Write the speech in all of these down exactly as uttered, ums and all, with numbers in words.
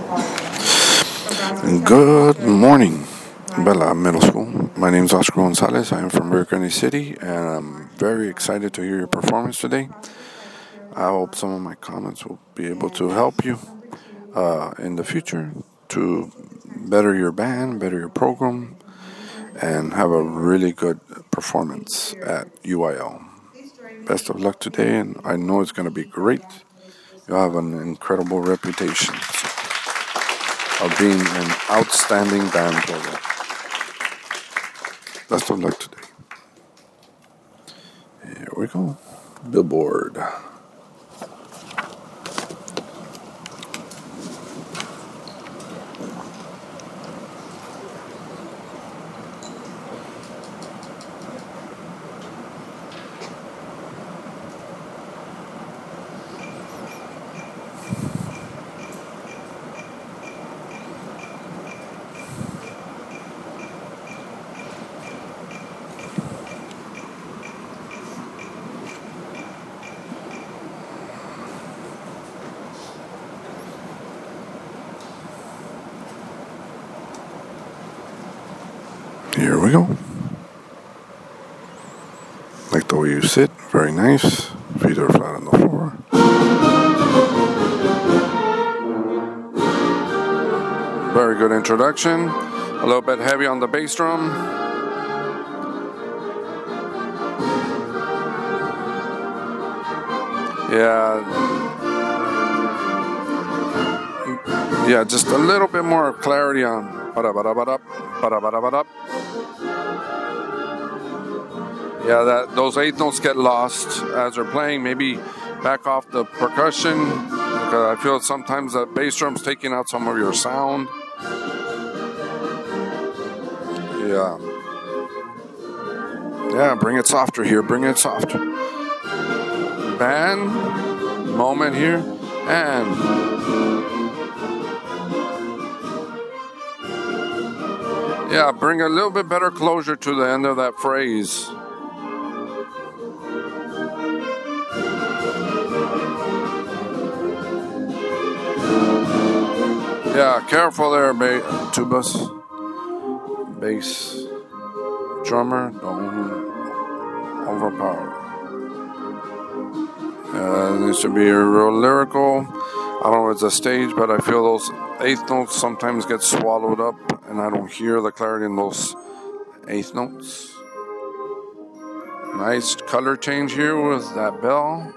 Good morning, Bella Middle School. My name is Oscar Gonzalez. I am from Rio Grande City, and I'm very excited to hear your performance today. I hope some of my comments will be able to help you uh, in the future to better your band, better your program, and have a really good performance at U I L. Best of luck today, and I know it's going to be great. You have an incredible reputation of being an outstanding band player. Best of luck today. Here we go. Billboard. Here we go. Like the way you sit, very nice. Feet are flat on the floor. Very good introduction. A little bit heavy on the bass drum. Yeah. Yeah, just a little bit more clarity on ba-da-ba-da-ba-da, ba-da-ba-da-ba-da. Yeah, that those eighth notes get lost as they're playing. Maybe back off the percussion, because I feel sometimes the bass drum's taking out some of your sound. Yeah. Yeah, bring it softer here. Bring it softer. Band moment here, and yeah, bring a little bit better closure to the end of that phrase. Yeah, careful there, ba- tubas, bass, drummer, don't overpower. Uh, it needs to be real lyrical. I don't know if it's a stage, but I feel those eighth notes sometimes get swallowed up, and I don't hear the clarity in those eighth notes. Nice color change here with that bell.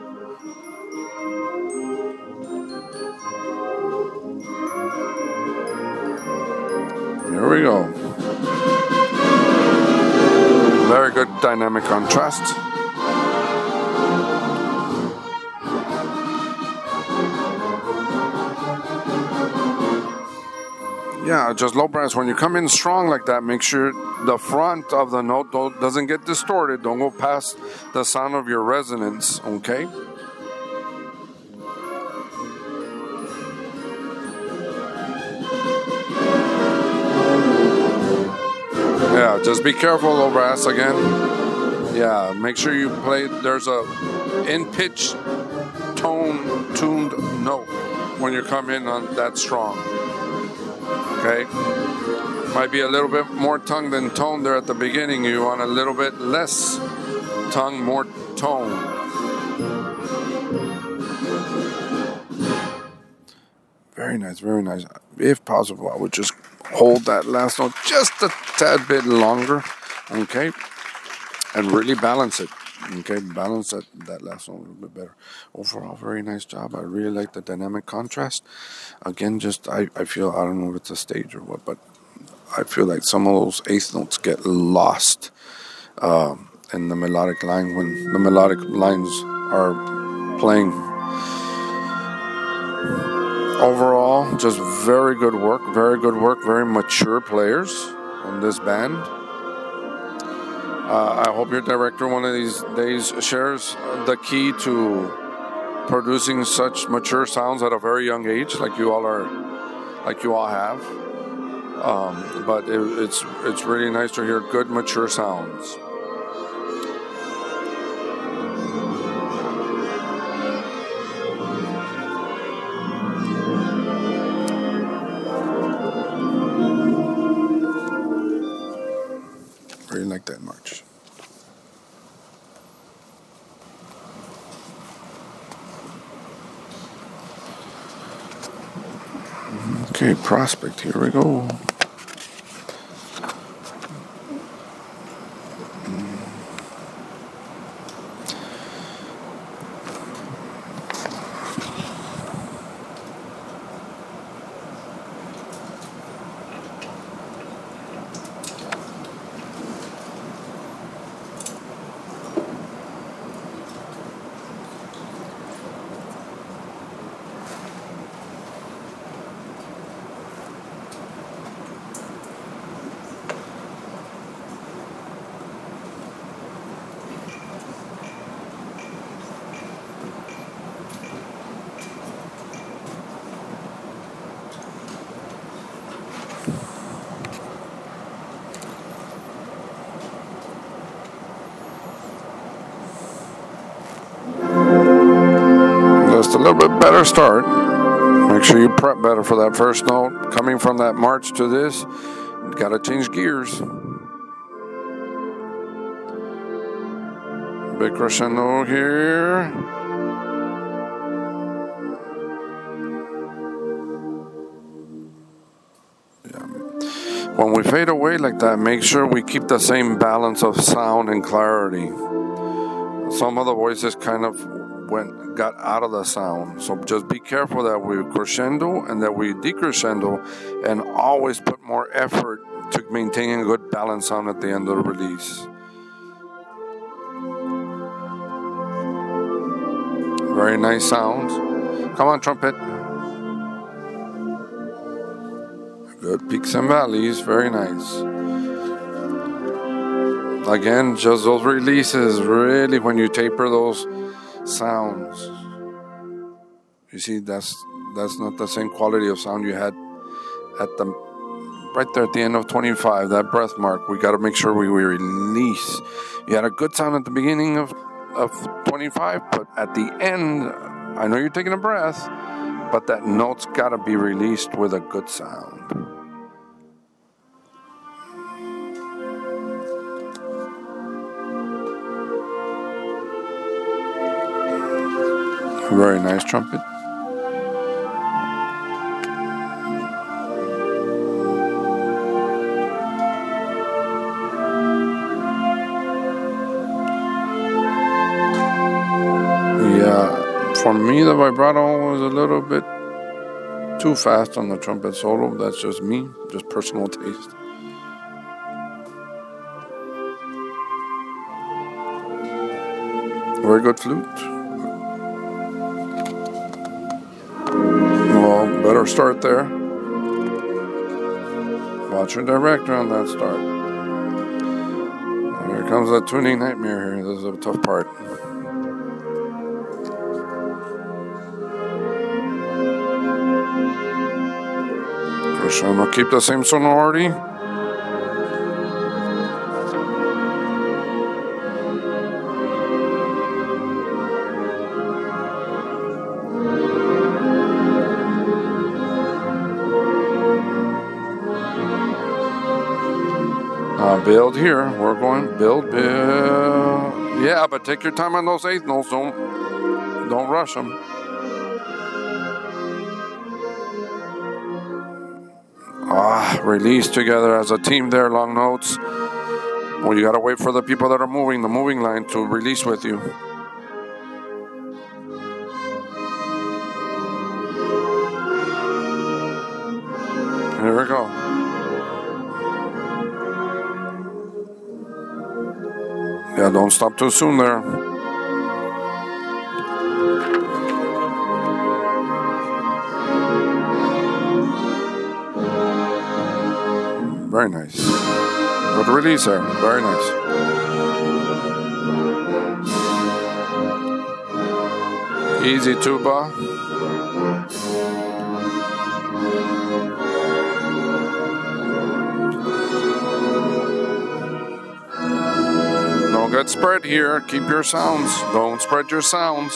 Here we go. Very good dynamic contrast. Yeah, just low brass. When you come in strong like that, make sure the front of the note doesn't get distorted. Don't go past the sound of your resonance, okay? Yeah, just be careful, low brass again. Yeah, make sure you play, there's a in-pitch tone tuned note when you come in on that strong. Okay, might be a little bit more tongue than tone there at the beginning. You want a little bit less tongue, more tone. Very nice, very nice. If possible, I would just hold that last note just a tad bit longer, okay, and really balance it. Okay, balance that, that last one a little bit better. Overall, very nice job. I really like the dynamic contrast. Again, just I, I feel, I don't know if it's a stage or what, but I feel like some of those eighth notes get lost um, in the melodic line when the melodic lines are playing. Overall, just very good work, very good work, very mature players on this band. Uh, I hope your director one of these days shares the key to producing such mature sounds at a very young age, like you all are, like you all have. Um, but it, it's it's really nice to hear good mature sounds. March. Okay, prospect, here we go. Just a little bit better start. Make sure you prep better for that first note. Coming from that March to this, got to change gears. Big crescendo here. Yeah. When we fade away like that, make sure we keep the same balance of sound and clarity. Some of the voices kind of went got out of the sound, so just be careful that we crescendo and that we decrescendo, and always put more effort to maintain a good balance sound at the end of the release. Very nice sounds. Come on, trumpet. Good peaks and valleys. Very nice. Again, just those releases, really, when you taper those sounds, you see that's that's not the same quality of sound you had at the right there at the end of twenty-five, that breath mark. We got to make sure we, we release. You had a good sound at the beginning of, of twenty-five, but at the end, I know you're taking a breath, but that note's got to be released with a good sound. Very nice trumpet. Yeah, for me the vibrato was a little bit too fast on the trumpet solo. That's just me, just personal taste. Very good flute. Well, better start there. Watch your director on that start. Here comes the tuning nightmare here. This is a tough part. Crescendo, keep the same sonority. Uh, build here. We're going build, build. Yeah, but take your time on those eighth notes. Don't don't rush them. Ah, release together as a team there. Long notes. Well, you gotta wait for the people that are moving the moving line to release with you. Here we go. Yeah, don't stop too soon there. Very nice. Good release there. Very nice. Easy tuba. Don't get spread here. Keep your sounds. Don't spread your sounds.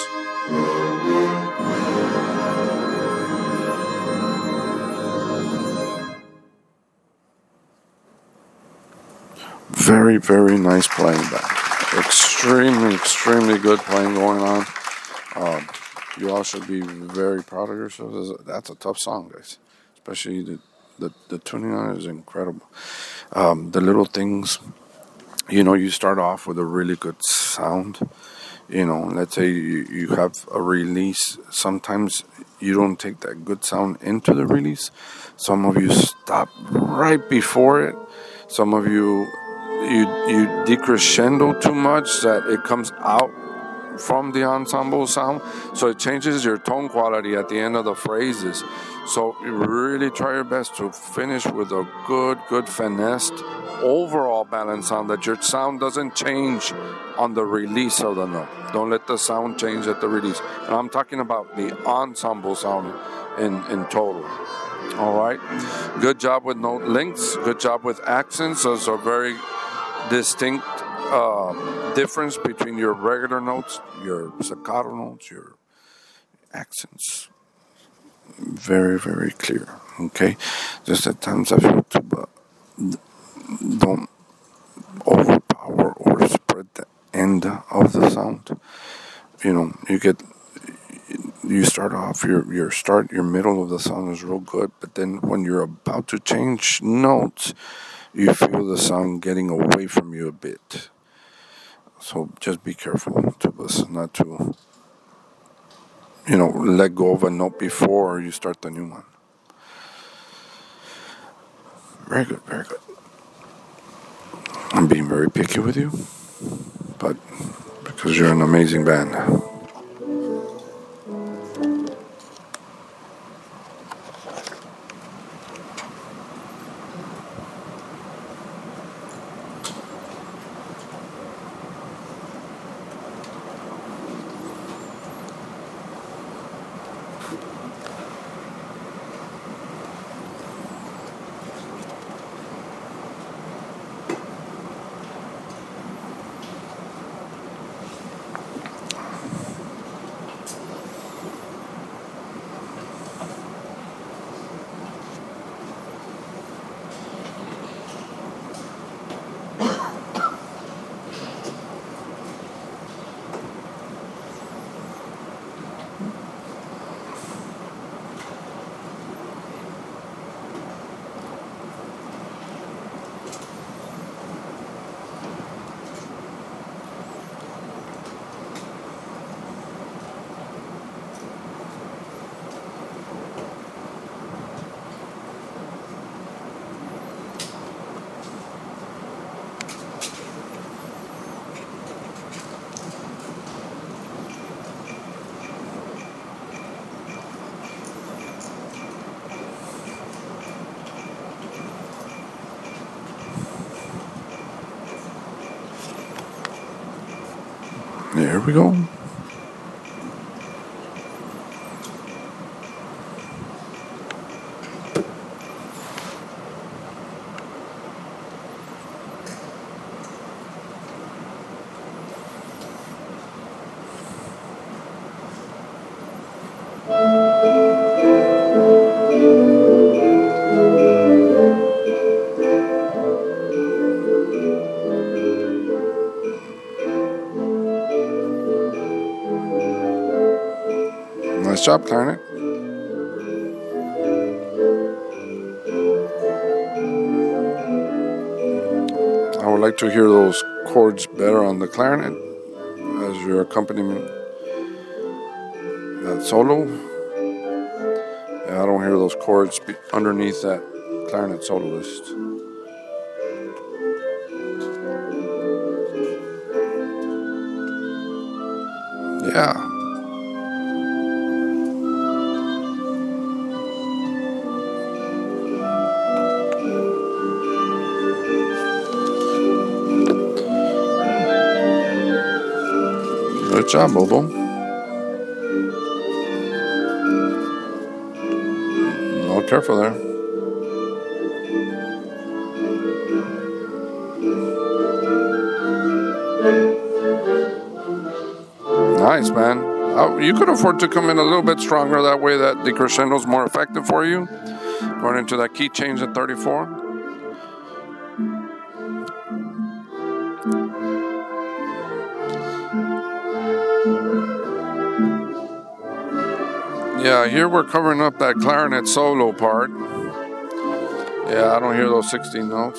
very, very nice playing band. Extremely, extremely good playing going on. Um, you all should be very proud of yourselves. That's a tough song, guys. Especially the, the, the tuning on it is incredible. Um, the little things, you know, you start off with a really good sound. You know, let's say you, you have a release. Sometimes you don't take that good sound into the release. Some of you stop right before it. Some of you, you, you decrescendo too much that it comes out from the ensemble sound. So it changes your tone quality at the end of the phrases. So you really try your best to finish with a good, good finessed overall balance sound, that your sound doesn't change on the release of the note. Don't let the sound change at the release. And I'm talking about the ensemble sound in, in total. All right. Good job with note lengths. Good job with accents. Those are very distinct uh, difference between your regular notes, your staccato notes, your accents. Very, very clear. Okay. Just at times I feel too, but don't overpower or spread the end of the sound. You know, you get, you start off, your your start, your middle of the song is real good, but then when you're about to change notes, you feel the sound getting away from you a bit. So just be careful to listen, not to, you know, let go of a note before you start the new one. Very good, very good. I'm being very picky with you, but because you're an amazing band. There we go. Nice job, clarinet. I would like to hear those chords better on the clarinet as your accompaniment. That solo. Yeah, I don't hear those chords underneath that clarinet soloist. Yeah. Good job, Bobo. No, careful there. Nice, man. Oh, you could afford to come in a little bit stronger. That way that the crescendo is more effective for you. Going into that key change at thirty-four. Yeah, here we're covering up that clarinet solo part. Yeah, I don't hear those sixteen notes.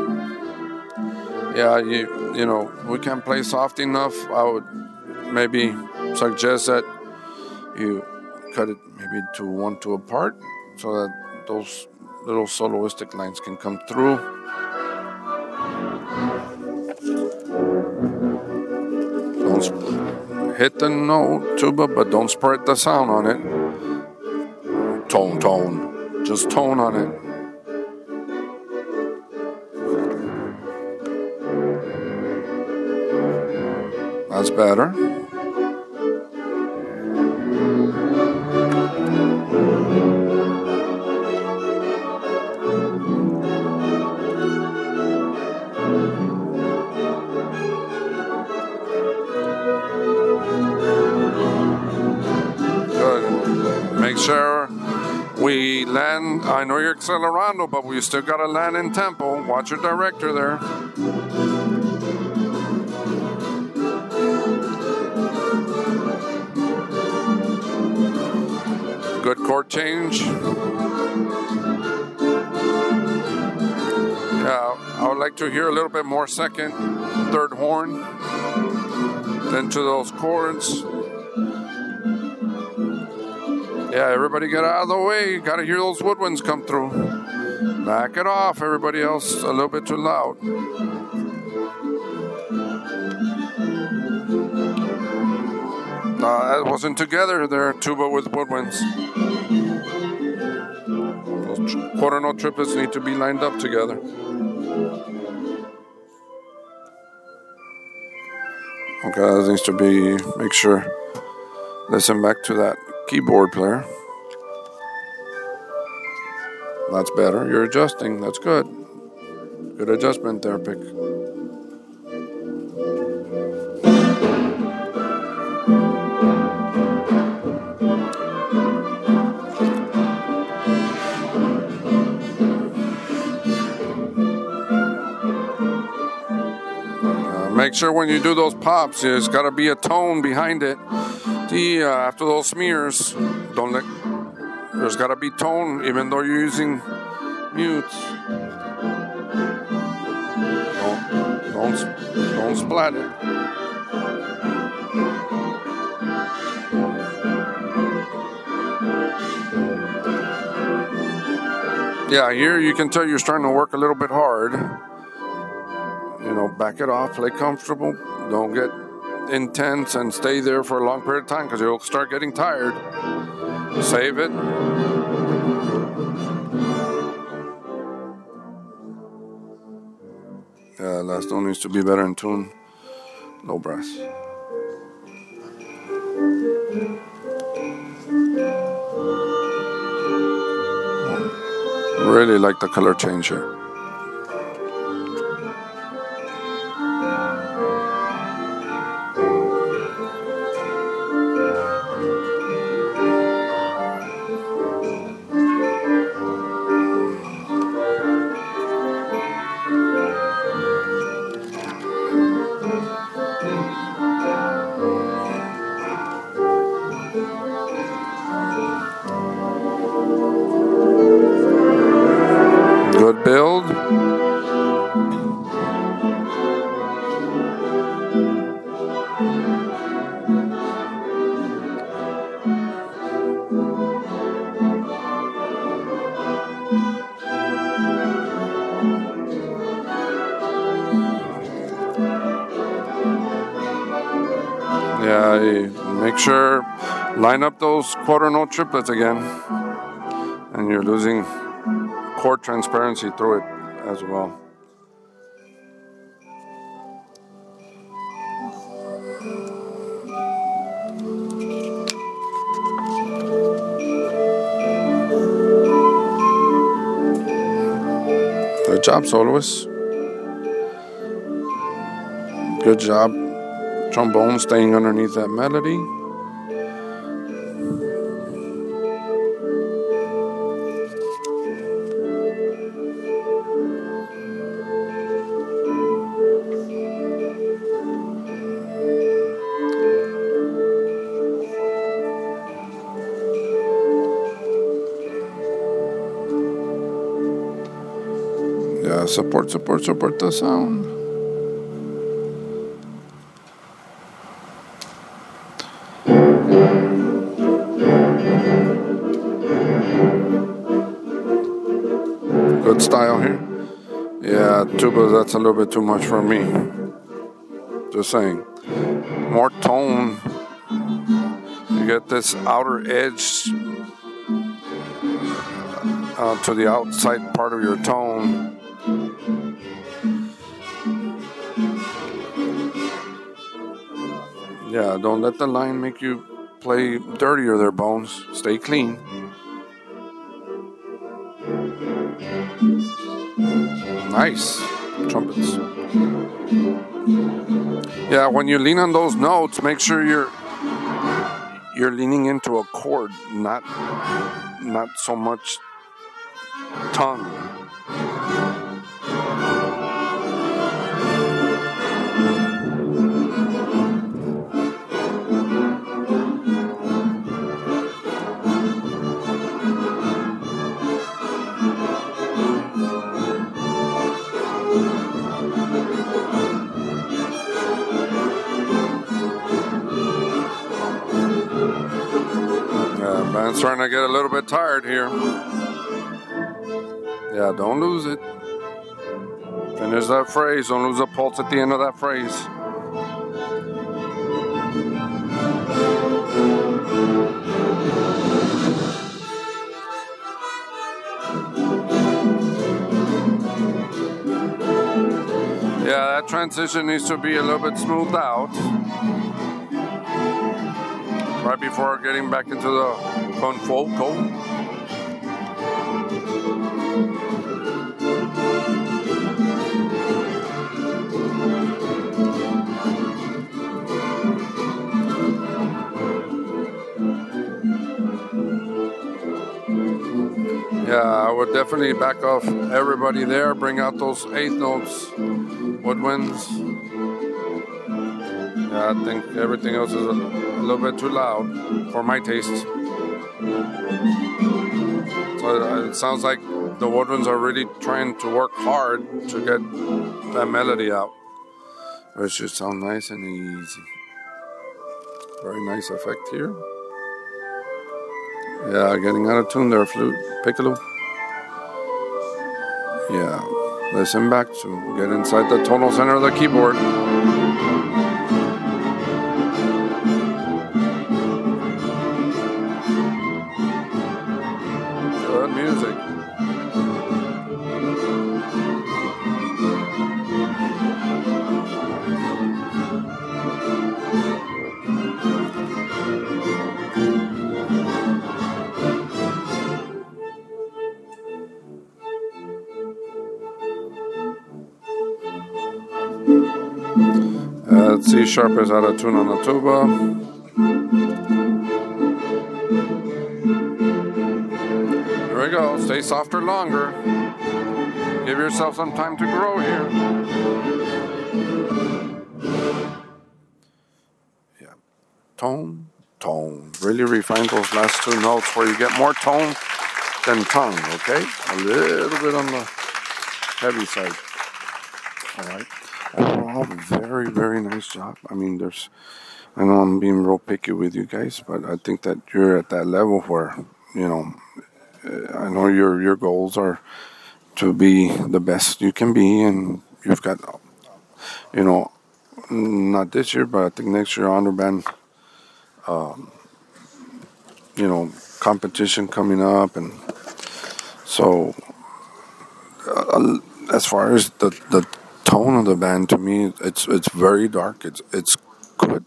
Yeah, you you know, we can't play soft enough. I would maybe suggest that you cut it maybe to one two apart so that those little soloistic lines can come through. Don't sp- hit the note tuba, but don't spread the sound on it. Tone, tone. Just tone on it. That's better. Good. Make sure we land. I know you're accelerando, but we still got to land in tempo. Watch your director there. Good chord change. Yeah, I would like to hear a little bit more second, third horn than to those chords. Yeah, everybody get out of the way. You gotta hear those woodwinds come through. Back it off, everybody else a little bit too loud. Uh, that wasn't together there, tuba with woodwinds. Those quarter note triplets need to be lined up together. Okay, that needs to be, make sure, listen back to that keyboard player. That's better. You're adjusting. That's good. Good adjustment there, Pick. Make sure when you do those pops, there's got to be a tone behind it. The uh, after those smears, don't let. There's got to be tone, even though you're using mutes. Don't don't, don't splat it. Yeah, here you can tell you're starting to work a little bit hard. You know, back it off, play comfortable. Don't get intense and stay there for a long period of time because you'll start getting tired. Save it. Yeah, last note needs to be better in tune. Low brass. Really like the color change here. Good build. Yeah, make sure line up those quarter note triplets again, and you're losing chord transparency through it as well. Good job, soloists. Good job, trombone staying underneath that melody. Yeah, support, support, support the sound. Good style here. Yeah, tuba, that's a little bit too much for me. Just saying. More tone. You get this outer edge uh, to the outside part of your tone. Yeah, don't let the line make you play dirtier there, Bones. Stay clean. Nice. Trumpets. Yeah, when you lean on those notes, make sure you're you're leaning into a chord, not not so much tongue. Band's starting to get a little bit tired here. Yeah, don't lose it. Finish that phrase. Don't lose a pulse at the end of that phrase. Yeah, that transition needs to be a little bit smoothed out. Right before getting back into the confolco. Yeah, I would definitely back off everybody there. Bring out those eighth notes, woodwinds. Yeah, I think everything else is a, a little bit too loud for my taste. So it sounds like the woodwinds are really trying to work hard to get that melody out. It should sound nice and easy. Very nice effect here. Yeah, getting out of tune there, flute, piccolo. Yeah, listen back to get inside the tonal center of the keyboard. Good music. Uh, C sharp is out of tune on the tuba. Here we go. Stay softer longer. Give yourself some time to grow here. Yeah. Tone, tone. Really refine those last two notes where you get more tone than tongue, okay? A little bit on the heavy side. All right. Overall, very, very nice job. I mean, there's, I know I'm being real picky with you guys, but I think that you're at that level where, you know, I know your your goals are to be the best you can be, and you've got, you know, not this year, but I think next year honor band, um, you know, competition coming up, and so uh, as far as the the tone of the band, to me, it's it's very dark. It's it's good.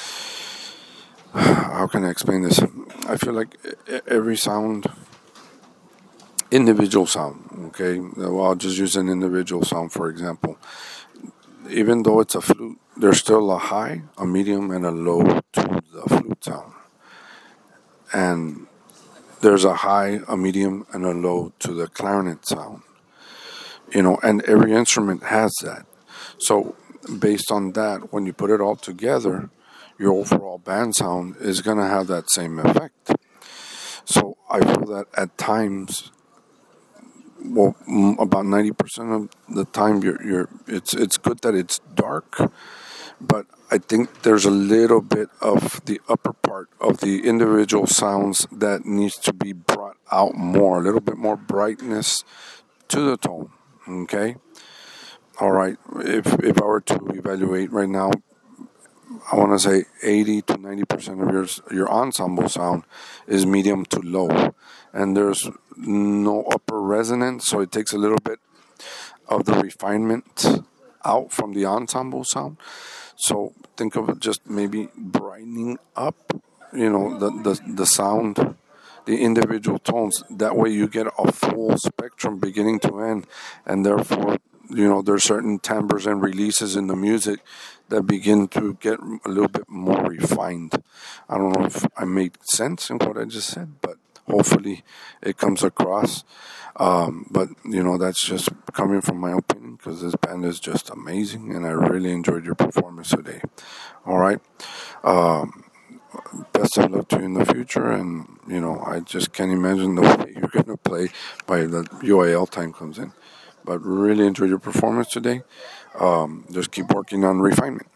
How can I explain this? I feel like every sound, individual sound, okay? Well, I'll just use an individual sound, for example. Even though it's a flute, there's still a high, a medium, and a low to the flute sound. And there's a high, a medium, and a low to the clarinet sound. You know, and every instrument has that. So based on that, when you put it all together, your overall band sound is going to have that same effect. So I feel that at times well, mm, about ninety percent of the time, you're you're it's it's good that it's dark, but I think there's a little bit of the upper part of the individual sounds that needs to be brought out more, a little bit more brightness to the tone. Okay, all right. If if I were to evaluate right now, I want to say eighty to ninety percent of your your ensemble sound is medium to low, and there's no upper resonance, so it takes a little bit of the refinement out from the ensemble sound. So think of it just maybe brightening up, you know, the the, the sound, the individual tones. That way you get a full spectrum beginning to end, and therefore, you know, there's certain timbres and releases in the music that begin to get a little bit more refined. I don't know if I made sense in what I just said, but hopefully it comes across. Um, but, you know, that's just coming from my opinion because this band is just amazing and I really enjoyed your performance today. All right. Um, best of luck to you in the future, and you know I just can't imagine the way you're gonna play by the U A L time comes in. But really enjoyed your performance today. Um, just keep working on refinement.